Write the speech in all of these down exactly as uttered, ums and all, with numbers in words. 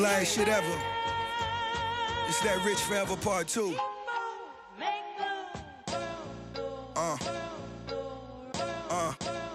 flyest shit ever. It's that Rich Forever Part two. Uh. Uh.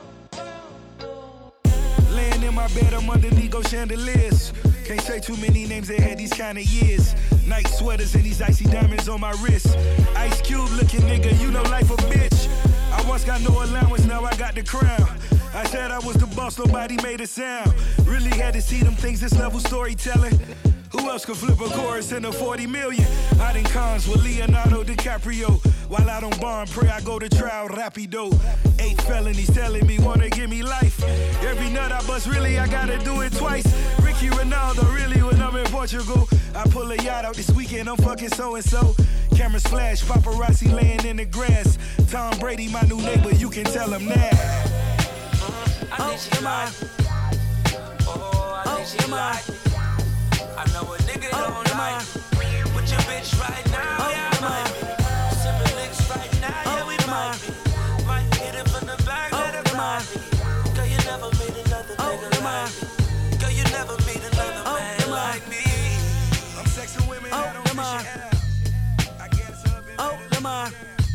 Laying in my bed, I'm underneath those chandeliers. Can't say too many names that had these kind of years. Night sweaters and these icy diamonds on my wrist. Ice Cube looking nigga, you know life a bitch. I once got no allowance, now I got the crown. I said I was the boss, nobody made a sound. Really had to see them things, this level storytelling. Who else could flip a chorus in a forty million? Out in cons with Leonardo DiCaprio. While I don't bond, pray I go to trial rapido. Eight felonies telling me wanna give me life. Every nut I bust, really I gotta do it twice. Ricky Ronaldo, really when I'm in Portugal. I pull a yacht out this weekend, I'm fucking so-and-so. Cameras flash, paparazzi laying in the grass. Tom Brady, my new neighbor, you can tell him that. Oh, come on. Oh, oh, come on. I know a nigga oh, don't like with your bitch right now, oh, yeah, I might be. Sipping licks right now, oh, yeah, we might be. Might hit it from the back, oh, let it ride me. Girl, you never meet another oh, nigga like me. Girl, you never meet another oh, man like me. I'm sexing women oh, that don't fish your ass. I guess up in Oh, Lamar.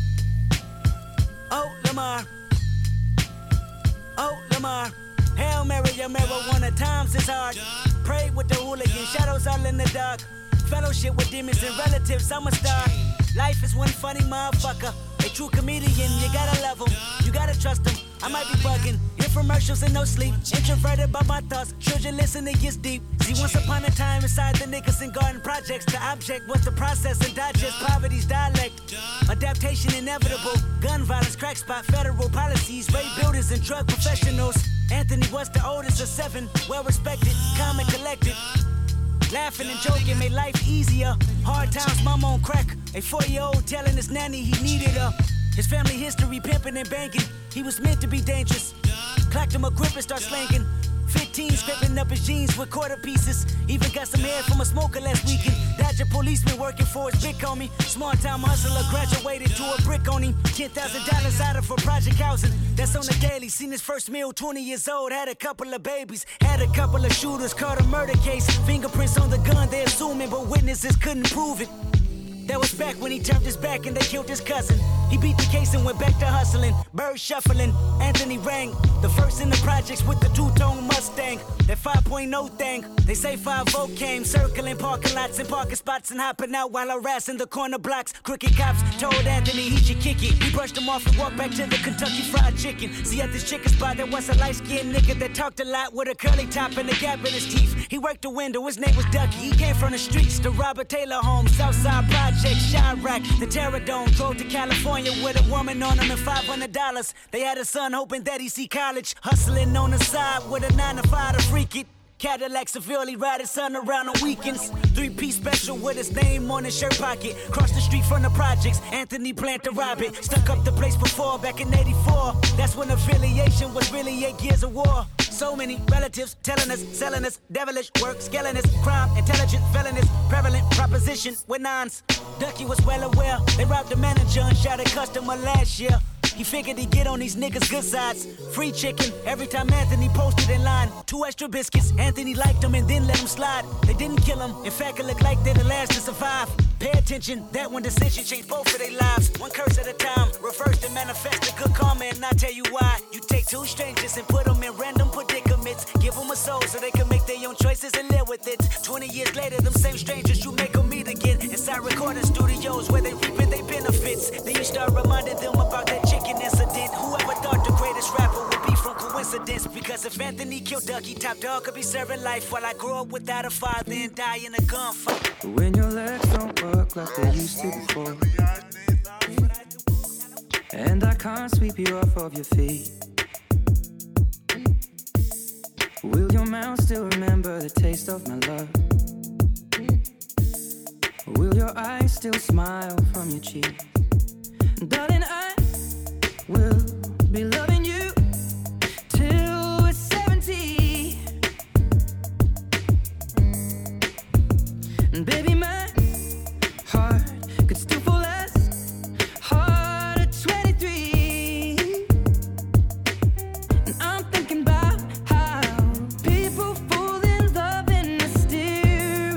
Oh, Lamar. Oh, Lamar. Hail Mary, your marijuana times is hard. Pray with the hooligan, shadows all in the dark. Fellowship with demons and relatives, I'm a star. Life is one funny motherfucker. A true comedian, you gotta love him, you gotta trust him. I might be bugging, infomercials and no sleep. Introverted by my thoughts, children listen, it gets deep. See, once upon a time inside the Nicholson Garden projects, the object was to process and digest poverty's dialect. Adaptation inevitable, gun violence, crack spot, federal policies, rape builders and drug professionals. Anthony was the oldest of seven, well respected, calm and collected. Laughing and joking made life easier. Hard times, mama on crack. A four-year-old telling his nanny he needed her. His family history, pimping and banking. He was meant to be dangerous. Clacked him a grip and start slanking. fifteen scraping up his jeans with quarter pieces. Even got some hair from a smoker last weekend. Dodger policeman working for his big homie. Small time hustler graduated to a brick on him. ten thousand dollars out of for project housing. That's on the daily. Seen his first meal, twenty years old. Had a couple of babies. Had a couple of shooters. Caught a murder case. Fingerprints on the gun, they assuming, but witnesses couldn't prove it. That was back when he turned his back and they killed his cousin. He beat the case and went back to hustling. Bird shuffling, Anthony rang. The first in the projects with the two-tone Mustang. That five point oh thing. They say five oh came, circling parking lots and parking spots and hopping out while harassing the corner blocks. Crooked cops told Anthony he should kick it. He brushed him off and walked back to the Kentucky Fried Chicken. See, at this chicken spot there was a light-skinned nigga that talked a lot with a curly top and a gap in his teeth. He worked the window, his name was Ducky. He came from the streets, the Robert Taylor home, Southside Project, Chirac, the Terror Dome. Drove to California with a woman on him and five hundred dollars. They had a son hoping that he see college. Hustling on the side with a nine to five to freak it. Cadillac severely ride his son around on weekends. Three-piece special with his name on his shirt pocket. Cross the street from the projects, Anthony planned to rob it. Stuck up the place before, back in eighty-four. That's when affiliation was really eight years of war. So many relatives telling us, selling us, devilish work, scaling us, crime, intelligent, felonies, prevalent proposition with nines. Ducky was well aware, they robbed the manager and shot a customer last year. He figured he'd get on these niggas' good sides. Free chicken every time Anthony posted in line. Two extra biscuits, Anthony liked them and then let them slide. They didn't kill him, in fact it looked like they're the last to survive. Pay attention, that one decision changed both of their lives. One curse at a time, reverse and manifest a good karma, and I'll tell you why. You take two strangers and put them in random predicaments. Give them a soul so they can make their own choices and live with it. Twenty years later, them same strangers you make them meet again. Inside recording studios where they reaping their benefits. Then you start reminding them about that chicken incident. Whoever thought the greatest rapper would be from coincidence? Because if Anthony killed Ducky, Top Dog could be serving life while I grow up without a father and die in a gunfight. When your legs don't work like they used to before, and I can't sweep you off of your feet, will your mouth still remember the taste of my love? Will your eyes still smile from your cheek? Darling, I will be loving you till we're seventy. And baby, my heart could still fall as hard at twenty-three. And I'm thinking about how people fall in love in mysterious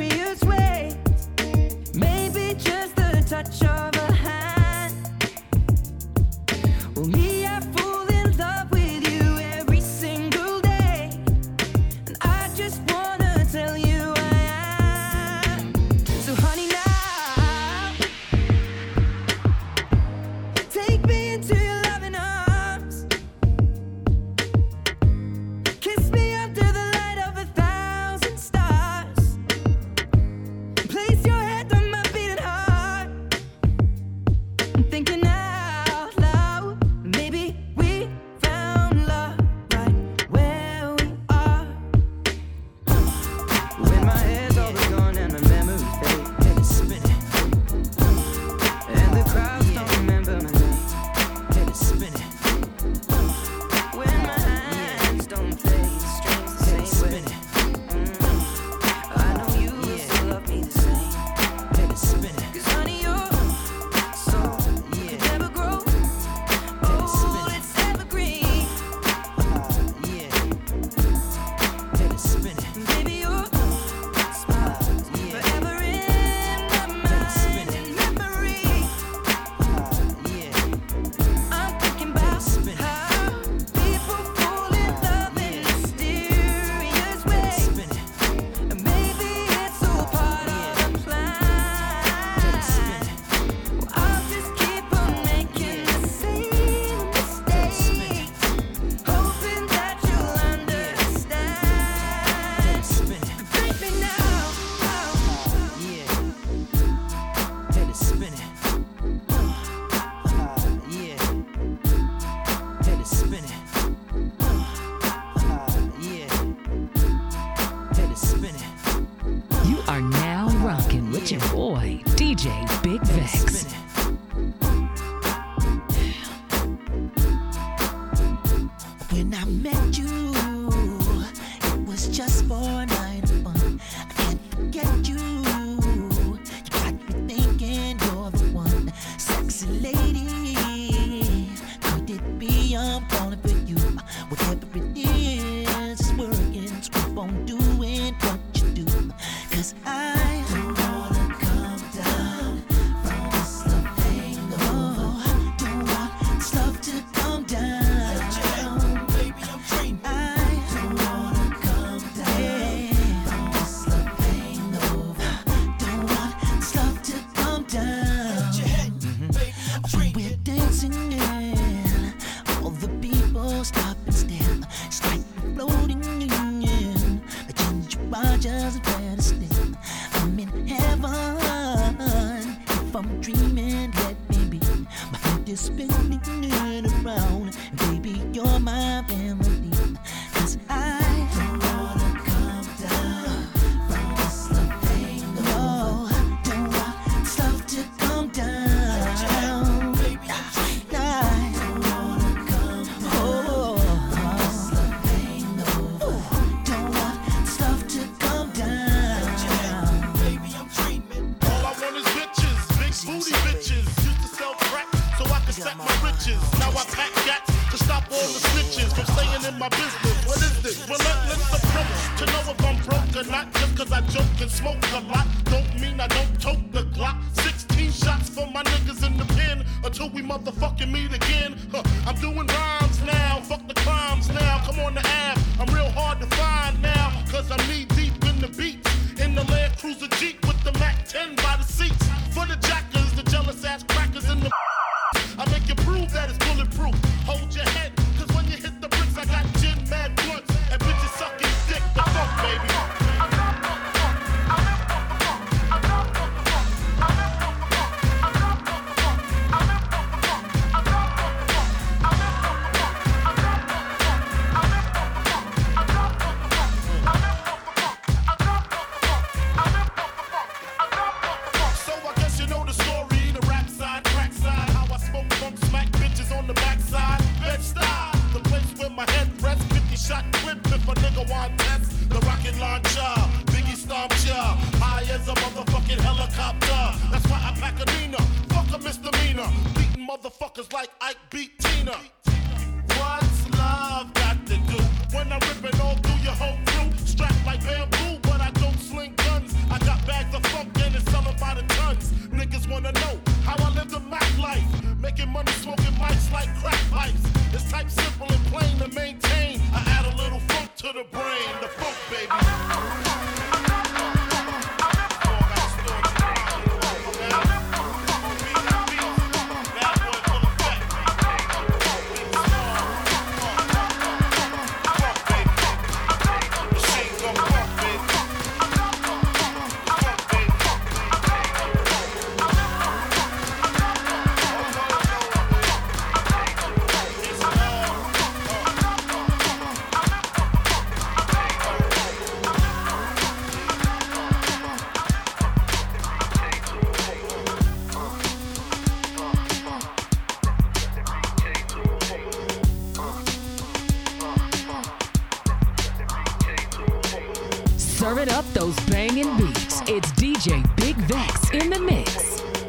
thinking out loud. Maybe we found love right where we are. When my head's all gone and my memories fade, and it's spinning, and the crowds don't remember my name, and it's spinning. When my hands don't play the strings the same way, mm, I know you will still love me the same, and it's spinning. 'Cause honey, your soul could never grow old, it's evergreen. Yeah, and it's spinning. Baby, your smile forever in my mind and memory. Yeah, I'm thinking about how people fall in love in mysterious ways. And maybe it's all part of the plan. Well, I'll just keep on making the same mistakes, hoping that you'll understand. Baby, now, yeah, and it's spinning. Yeah, and it's spinning. Yeah, and it's spinning. You are now rocking with your boy, D J Big Vex. When I met you, it was just for a night of fun. I can't forget you. You got me thinking you're the one, sexy lady. Could it be I'm falling for you? Whatever it is, it's working. So keep on doing what you do. 'Cause I don't wanna come down from this love hangover. Don't want this love to come down. Baby, I'm dreaming. I don't wanna come down from this love hangover. Don't want this love to come down. Baby, I'm dreaming. We're dancing in, all the people stop and stare. It's like we're floating in a ginger Rogers Afghanistan. I'm in heaven. If I'm dreaming, let me be. My head is spinning around, and baby, you're my family. 'Cause I don't wanna come down from this love hangover. Don't want this love to come down. Baby, I'm dreaming. I don't wanna come down from this love hangover. Don't want this love to come down. Baby, I'm dreaming. All I want is bitches, big booty bitches. Used to sell crack so I could stack my riches. Now I pack gats to stop all the snitches from staying in my business. What is this? Relentless approach to know if I'm broke or not. Just 'cause I joke and smoke a lot don't mean I don't tote the Glock. sixteen shots for my niggas in the pen until we motherfucking meet again. Huh, I'm doing rhymes now, fuck the crimes now. Come on the Ave, I'm real hard to find now. 'Cause I'm knee deep in the beats. In the Land Cruiser Jeep with the Mac ten by the seats. For the jackers, the jealous ass crackers in the I make you prove that it's bulletproof. Hold your head, 'cause when you hit the bricks, I got gin mad blunts and bitches sucking dick. The fuck, baby. So I guess you know the story, the rap side, crack side, how I smoke funk, smack bitches on the backside. Bed-Stuy, the place where my head rests. fifty shot clip if a nigga want test. The rocket launcher, Biggie stomp ya, high as a motherfucking helicopter. That's why I pack a Nina, fuck a misdemeanor. Beating motherfuckers like Ike beat Tina. What's love got to do when I'm ripping all through your whole crew? Strapped like bamboo, but I don't sling guns. I got bags of funk and it's selling by the tons. Niggas wanna know how I live the Mac life, making money smoking mics like crack pipes. It's type simple and plain to maintain. I add a little funk to the brain, the funk, baby. Bad boy full of fat. Turn up those banging beats. It's D J Big Vex in the mix.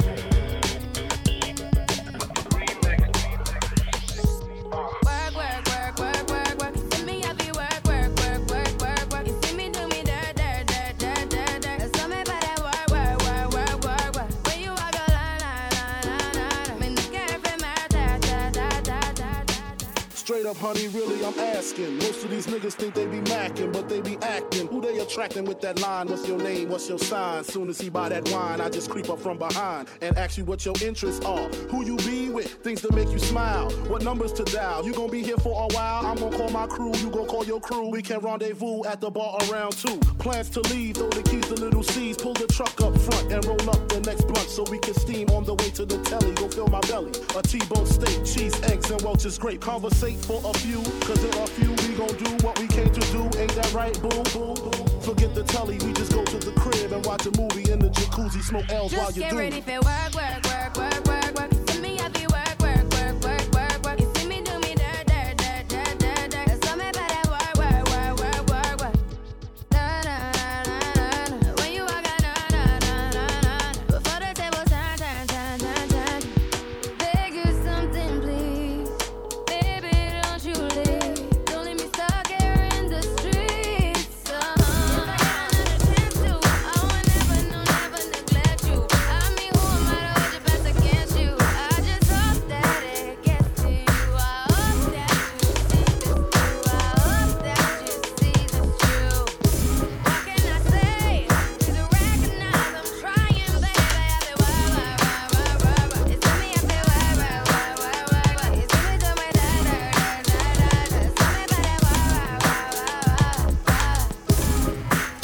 Straight up, honey, really, I'm asking. Most of these niggas think they be macking, but they be acting. Who they attracting with that line? What's your name? What's your sign? Soon as he buy that wine, I just creep up from behind and ask you what your interests are. Who you be with? Things that make you smile. What numbers to dial? You gon' be here for a while? I'm gon' call my crew. You gon' call your crew. We can rendezvous at the bar around two. Plans to leave, throw the keys to little C's. Pull the truck up front and roll up the next blunt so we can steam on the way to the telly. Go fill my belly. A T-bone steak, cheese, eggs, and Welch's grape. Conversate for a few, cause there are few. We gon' do what we came to do. Ain't that right? Boom, boom, boom. Forget the telly, we just go to the crib and watch a movie in the jacuzzi, smoke L's just while you get do. Ready for work, work, work, work, work, work. See me happy, work, work, work, work, work, work. You see me do me dirt, dirt, dirt, dirt, dirt, dirt. There's something about that work, work, work, work, work, work. Na na na na na. When you walk out, na na na na na. Before the table turn, turn, turn, turn, turn. Beg you something, please, baby, don't you leave. Don't leave me stuck here in the streets. Uh-huh. If I got another chance to, I won't never, no, never neglect you. I mean, who am I to hold your best against you? I just hope that it gets to you. I hope that you see this through. I hope that you see this true. What can I say? Please recognize I'm trying, baby. I say, why, why, why, why, why, why? It's to me, I say, why, why, why, why, why, why? It's to me, do me, da, da, da, da, da, da. It's to me, baby, why, why, why, why, why?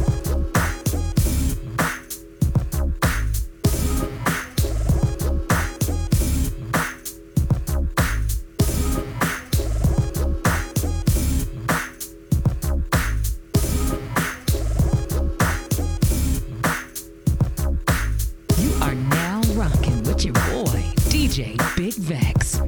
You are now rocking with your boy, D J Big Vex.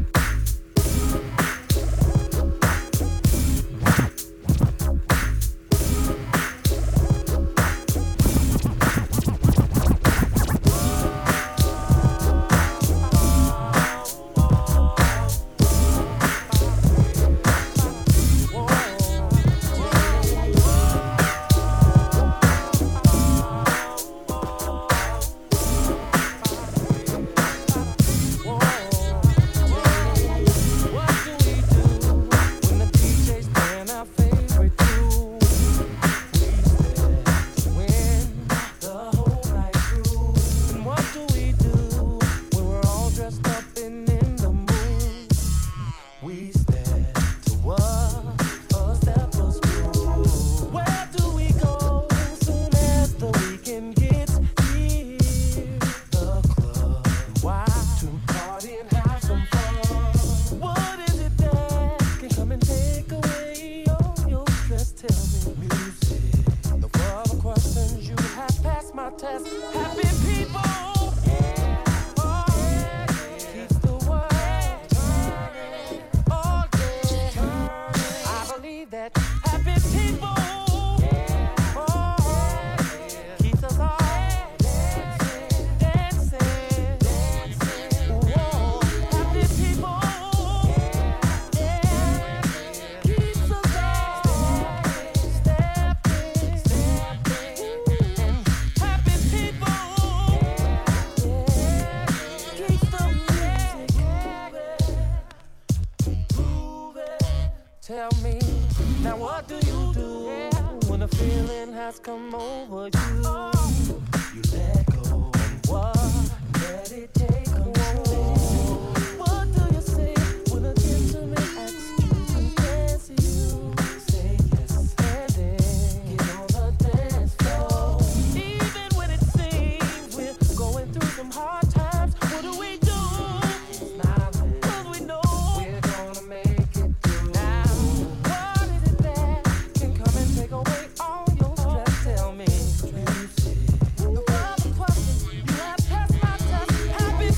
Tell me, now what do you do when a feeling has come over you? You let go and what? Let it take control. What do you say when a gentleman asks you to dance? You say yes and then get on the dance floor. Even when it seems we're going through some hard times, what do we do? Smiling, 'cause we know we're gonna make it through. Now, what is it that can come and take away all your stress? Tell me. No further questions, you have passed my test. Happy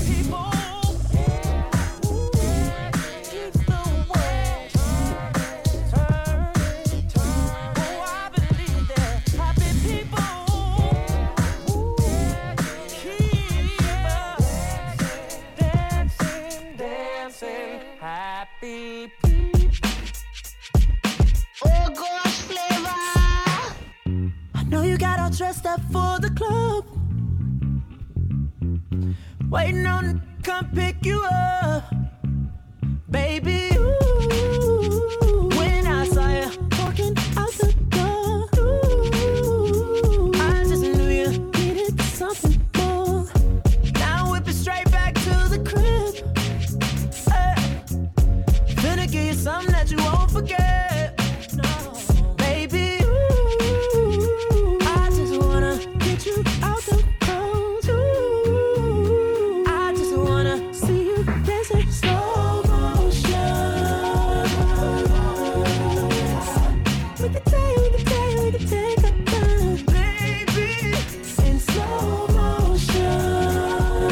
dressed up for the club, waiting on to come pick you up, baby. Ooh, when I saw you walking out the door, ooh, I just knew you needed something more. Now whip it straight back to the crib. Hey, finna give you something that you won't forget. No, baby. Ooh, I just wanna get you out the cold. Ooh, I just wanna see you dancing slow motion. We can take, we can take, we can take our time, baby, in slow motion.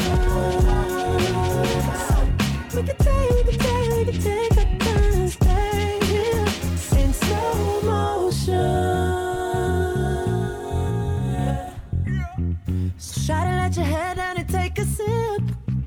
We can take, we can take, we can take our time, stay here in slow motion. So try to let your head down and take a sip.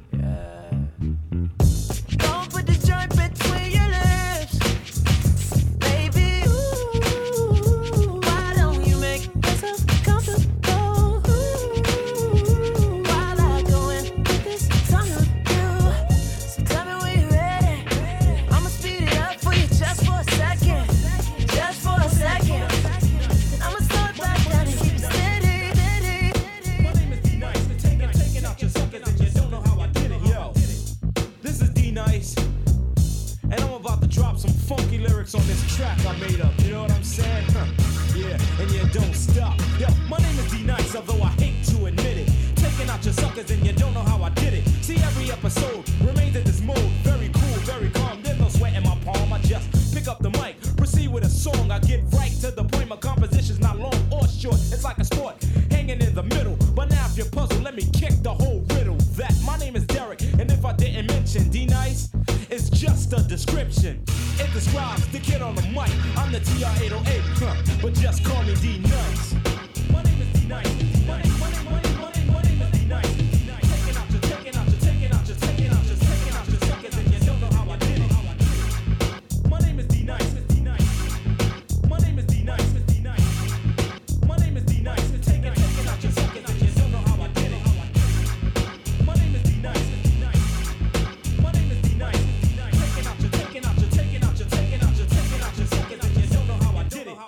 Don't put the joint between your lips, baby. Ooh, why don't you make yourself comfortable? Ooh, while I go and put this tongue on you. So tell me when you're ready. I'ma speed it up for you just for a second, just for a second. Then I'ma slow it back down and keep it steady, steady. My name is D-Nice, the taking, taking out your suckers and you don't know how I did it. Yo, this is D-Nice, and I'm about to drop some funky lyrics on this track I made up. You know what I'm saying? Huh. Yeah, and you don't stop. Yo, my name is D-Nice, although I hate to admit it. Taking out your suckers and you don't know how I did it. See, every episode remains in this mode. Very cool, very calm. There's no sweat in my palm. I just pick up the mic, proceed with a song. I get right to the point. My composition's not long or short. It's like a sport, hanging in the middle. But now if you're puzzled, let me kick the whole riddle. That my name is Derek, and if I didn't mention D-Nice, it's just a description. It describes the kid on the mic. I'm the T R eight oh eight, huh, but just call me D-Nice. My name is D-Nice. My name, my name, my name, my name, my name is D-Nice. Taking out your, taking out your, taking out your, taking out your, taking out your suckers, and you don't know how I did it. My name is D-Nice. My name is D-Nice. My name is D-Nice. Taking, taking out your suckers, and you don't know how I did it. My name is D-Nice. My name is D-Nice. Taking out your, taking out your, taking out your, taking out your, taking out your suckers, and you don't know how I did it.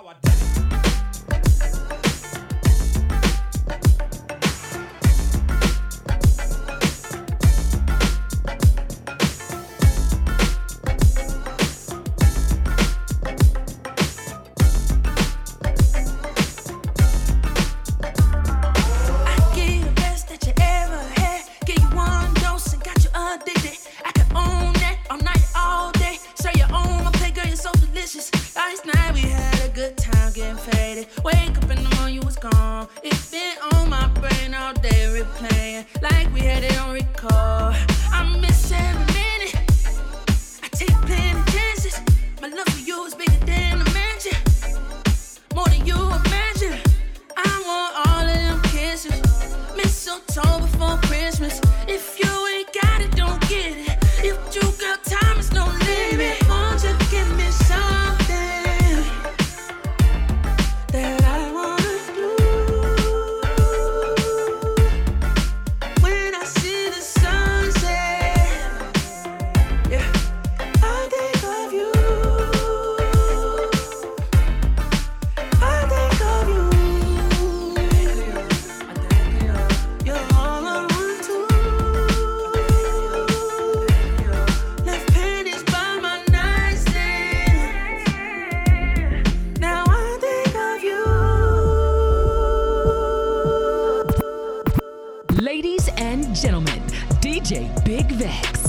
I give you the best that you ever had. Give you one dose and got you addicted. I can own that all night, all day. Say you own my play, girl, you're so delicious. Last night we had a good time getting faded. Wake up in the morning, you was gone. It's been on my brain all day, replaying like we had it on record. I miss every minute. I take plenty chances. My love for you is bigger than a mansion, more than you imagine. I want all of them kisses, mistletoe before Christmas. If you ain't got it, don't get it. If you got time, it's no limit. Won't you give me something that I wanna do? When I see the sunset, yeah, I think of you. I think of you. You're all I want to. Left panties by my nightstand. Now I think of you. Ladies and gentlemen, D J Big Vex.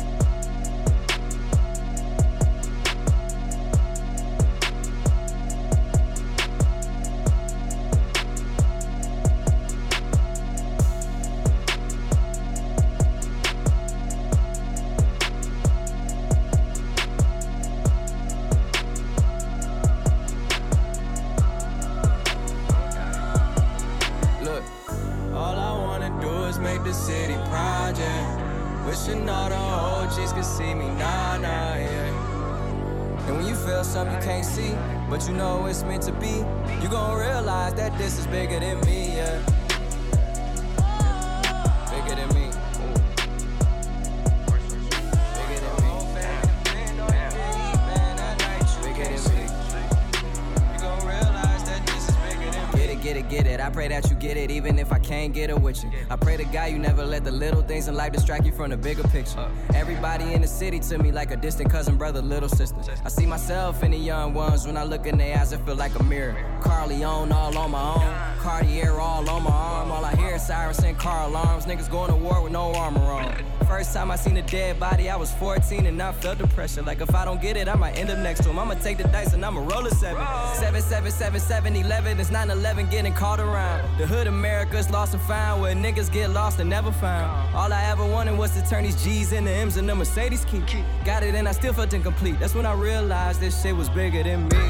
Look, all I wanna do is make the city project. Wishing all the O Gs could see me, nah, nah, yeah. And when you feel something you can't see, but you know it's meant to be, you gon' realize that this is bigger than me, yeah. Bigger than me. Bigger than me. Bigger than me. You gon' realize that this is bigger than me. Get it, get it, get it. I pray that you get it, even if I can't get it with you. I pray to God you never let the little things in life distract you from the bigger picture. Everybody in the city to me like a distant cousin, brother, little sister. I see myself in the young ones. When I look in their eyes, it feel like a mirror. Carleone all on my own, Cartier all on my arm. All I hear is sirens and car alarms. Niggas going to war with no armor on. First time I seen a dead body, I was fourteen and I felt the pressure. Like if I don't get it, I might end up next to him. I'ma take the dice and I'ma roll a seven. Seven, seven, seven, seven, eleven. It's nine eleven getting caught around. The hood America's lost and found, where niggas get lost and never found. All I ever wanted was to turn these G's into M's and the Mercedes key. Got it and I still felt incomplete. That's when I realized this shit was bigger than me.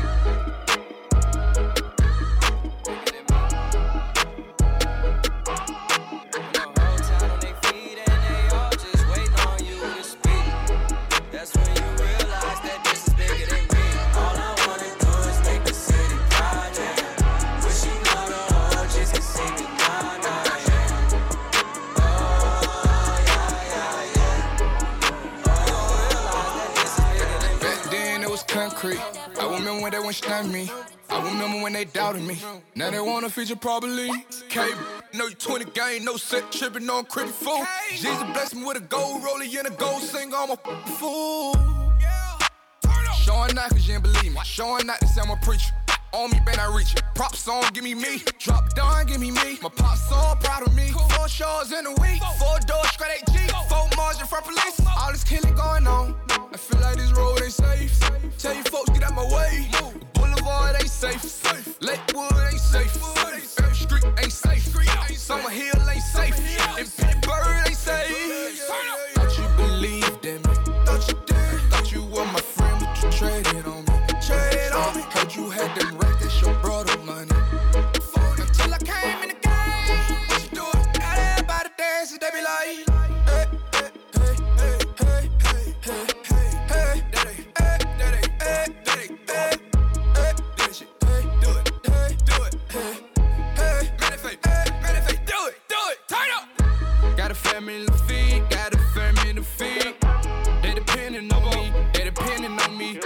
I remember when they went stunned me. I remember when they doubted me. Now they wanna feature properly. K, know you twenty gang, no set tripping on creepy fool. Jesus blessed me with a gold roller and a gold singer. I'm a fool. Showing out cause you ain't believe me. Showing out to say I'm a preacher. On me, man, I reach it. Prop song, give me me. Drop down, give me me. My pop song, proud of me. Four shows in a week. Four doors, straight eight G. Four margin from police. All this killing going on. I feel like this road ain't safe. Tell you folks, get out my way. Boulevard ain't safe. Lakewood ain't safe. Every street ain't safe. Summer Hill ain't safe. And Pittsburgh ain't safe. Thought you believed in me. Thought you did. Thought you were my friend, but you traded on me. Trade on me. Heard you had them racks, that's your brother money. Until I came in the game. What you doing? Got everybody dancing, they be like, hey, hey, hey, hey, hey, hey, hey, hey, daddy, hey, daddy, hey, daddy, hey, hey, daddy, shit, hey, do it, hey, do it, hey, hey, manifest, hey, manifest, do it, do it, turn up. Got a family to feed, got a family to feed. They depending on me, they depending on me.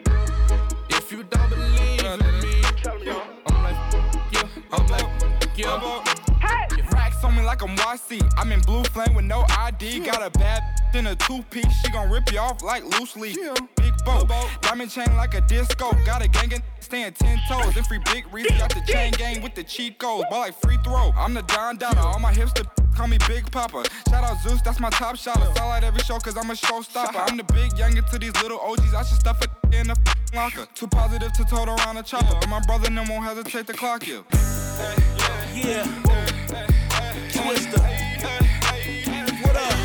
If you don't believe in me, I'm like, yeah, I'm like, yeah. Hey! Racks on me like I'm Y C. I'm in blue flame with no I D. Got a bad in a two-piece. She gon' rip you off like loose leaf. Big boat, diamond chain like a disco. Got a gang stand ten toes. Then free big Reese. Got the chain gang with the cheat codes. Ball like free throw. I'm the Don Dada. All my hipster call me Big Papa. Shout out Zeus, that's my top shotter. Sell out every show cause I'm a showstopper. I'm the big youngin' to these little O Gs. I should stuff it in the locker. Too positive to tote around a chopper. But my brother no won't hesitate to clock you. Yeah. Twister. What up?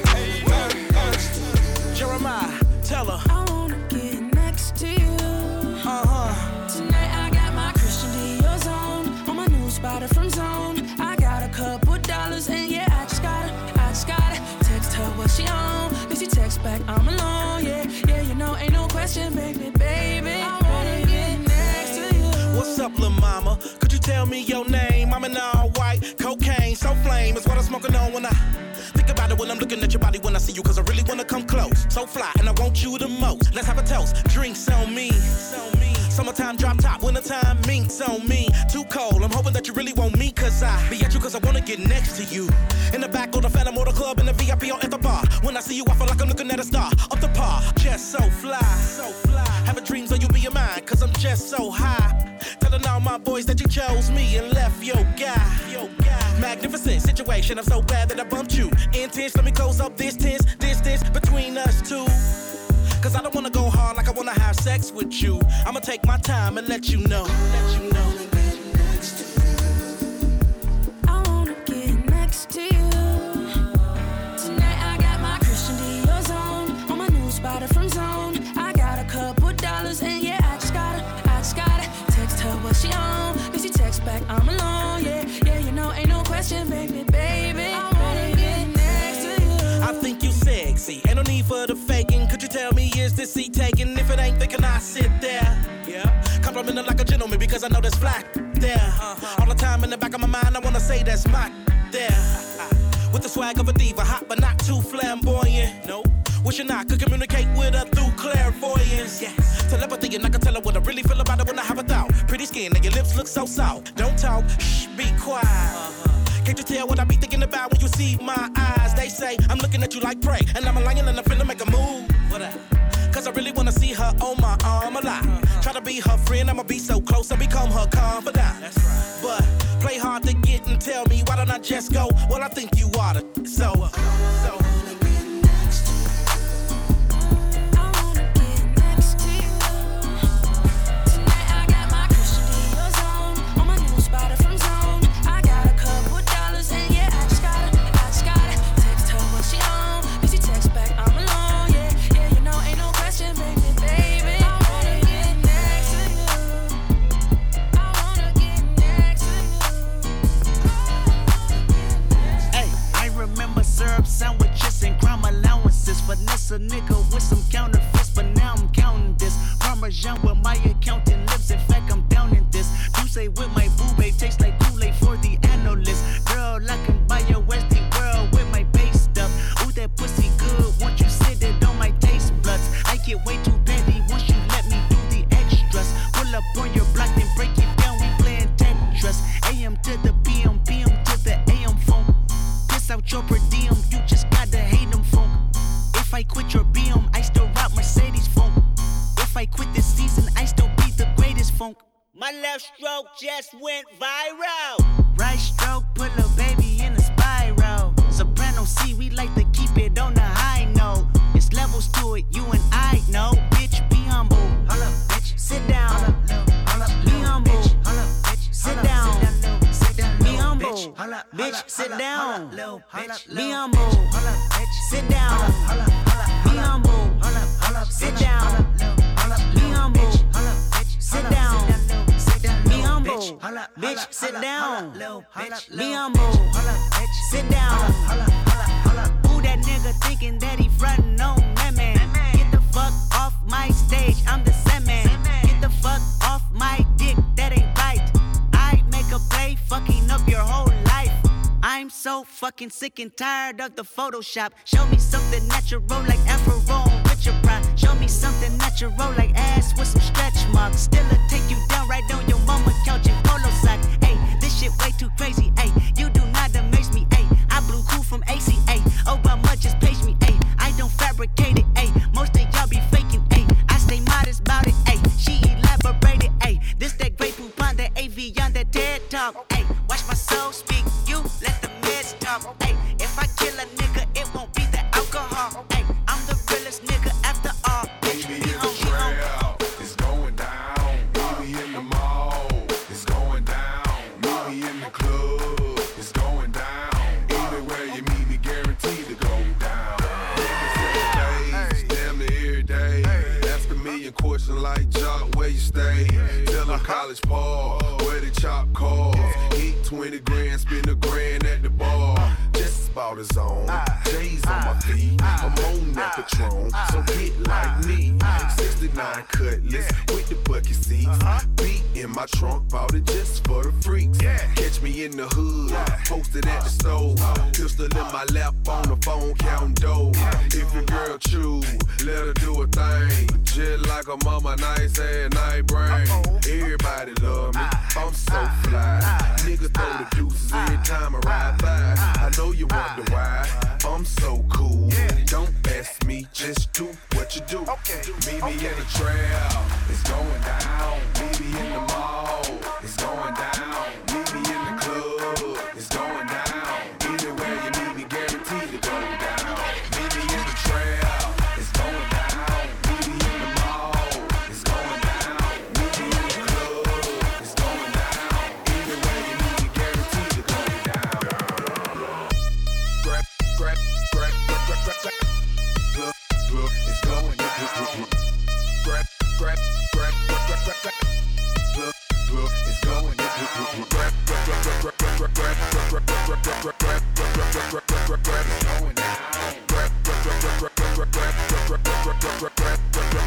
Jeremiah, tell her. I wanna get next to you. Uh-huh. Tonight I got my Christian Dior's on. On my new spotter from Zone. I got a couple dollars and yeah, I just gotta, I just gotta text her what she on. If she text back, I'm alone, yeah. Yeah, you know, ain't no question, baby, baby. I wanna get next to you. What's up, lil' mama? Could you tell me your name? I'm in all white, cocaine, so flame is what I'm smoking on when I think about it when I'm looking at your body when I see you. Cause I really wanna come close, so fly, and I want you the most. Let's have a toast, drinks on me. Summertime drop top, wintertime minks on me. Too cold, I'm hoping that you really want me. Cause I be at you cause I wanna get next to you. In the back of the Phantom Motor Club in the V I P or at the bar. When I see you, I feel like I'm looking at a star. Up the par, just so fly, so fly. Having dreams of you being mine, cause I'm just so high. Telling all my boys that you chose me and left your guy. Your guy. Magnificent situation, I'm so bad that I bumped you. Intense, let me close up this tense distance between us two. Cause I don't wanna go hard like I wanna have sex with you. I'ma take my time and let you know. Let you know. I wanna get next to you. Tonight I got my Christian Dior's on. On my new spotter from Zone. I got a couple dollars and yeah, I just gotta, I just gotta text her what she on. If she text back, I'm alone, yeah. Yeah, you know, ain't no question, baby, baby. I wanna get next to you. I think you sexy, ain't no need for the faking. Could you tell me, is this seat taken? If it ain't, thinking I sit there. Yeah. Complimenting like a gentleman because I know there's flat there. Uh-huh. All the time in the back of my mind, I wanna say that's my there. With the swag of a diva, hot but not too flamboyant. Nope. Wishing I could communicate with her through clairvoyance. Yes. Telepathy, and I can tell her what I really feel about it when I have a thought. Pretty skin and your lips look so soft. Don't talk, shh, be quiet. Uh-huh. Can't you tell what I be thinking about when you see my eyes? They say I'm looking at you like prey, and I'm a lion and I'm finna make a move. What up? Cause I really wanna see her on my arm a lot. Uh-huh. Try to be her friend, I'ma be so close, I become her confidant. That's right. But play hard to get and tell me, why don't I just go? Well, I think you oughta. So, uh, so. Sandwiches and crime allowances. Finesse a nigga with some counterfeits, but now I'm counting this. Parmesan where my accountant lives. In fact, I'm down in this. You say with my boo babe tastes like Kool-Aid for the analyst. Girl, I can buy your Westie world with my base stuff. Ooh, that pussy good. Once you sit it on my taste buds, I get way too petty once you let me do the extras. Pull up on your block and break it down. We playing Tetris. A M to the P M, P M to the A M phone. Piss out your per diem. You just gotta hate them funk. If I quit your B M, I still rock Mercedes funk. If I quit this season, I still be the greatest funk. My left stroke just went viral. Right stroke, put a baby in a spiral. Soprano C, we like to keep it on the high note. It's levels to it, you and I know. Bitch, be humble. Hold up, bitch. Sit down. Hold up, hold up, be humble. Hold up, bitch. Sit down. Be humble. Bitch, sit down. Be humble. Sit down. Be humble. Sit down. Be humble. Sit down. Be humble. Bitch, sit down. Be humble. Sit down. Who that nigga thinking that he frontin' on that man? Get the fuck off my stage, I'm the Sandman. Get the fuck off my dick, that ain't right. I make a play, fucking up your whole life. I'm so fucking sick and tired of the Photoshop. Show me something natural like Afro with your pride. Show me something natural like ass with some stretch marks. Still'll take you down right on your mama couch in polo sock. Ayy, this shit way too crazy. Ayy, you do not amaze me. Ayy, I blew cool from A C A. Obama just page me. Ayy, I don't fabricate it. Ayy, most of y'all be faking. Ayy, I stay modest about it. Ayy, she elaborated. Ayy, this that great poop on that A V on that TED talk. Ayy, watch my soul speak. You let the meds talk. Ayy, if I kill a nigga, it won't be the alcohol. Ayy, I'm the realest nigga after all. Bitch, Baby in the trail, it's going down. Baby in the mall, it's going down. Baby in the club, it's going down. Anywhere you meet me, guaranteed to go down. Days, damn near every day. Ask a million questions like Jock, where you stay? Tell them College Park, where the chop cars. Eat twenty grand, spend a grand at the bar. Just about a zone, J's on my feet. I'm on that Patron, so get like me. sixty-nine Cutlass with the bucket seats. Beat in my trunk, bought it just for the freaks. Catch me in the hood, posted at the stove. Pistol in my lap, on the phone, counting dough. If your girl chew, let her do a thing. Just like a mama, nice ass night brain. Everybody love me, I'm so fly. Niggas throw the deuces every time I ride by. I know you wonder why I'm so cool. Don't ask me, just do what you do. Meet me in the trail, it's going down. Meet me in the mall, it's going down. Meet me in the club, it's going down. Anywhere you meet me, guaranteed to go down. Meet me in the trail, it's going down. Meet me in the mall, it's going down. Meet me in the club, it's going down. Anywhere you meet me, guaranteed to go down. Grab, grab, grab, grab, grab, grab, grab. Look, look, it's going down. Grab, grab, grab, grab, grab, grab, grab. Look, look, it's going down. Grab, grab, grab, grab, grab, grab, grab, grab, grab, grab, grab, grab, grab, grab, grab, grab, grab, it's going down. Grab, grab, grab, grab, grab, grab, grab, grab, grab, grab, grab, grab, grab, grab,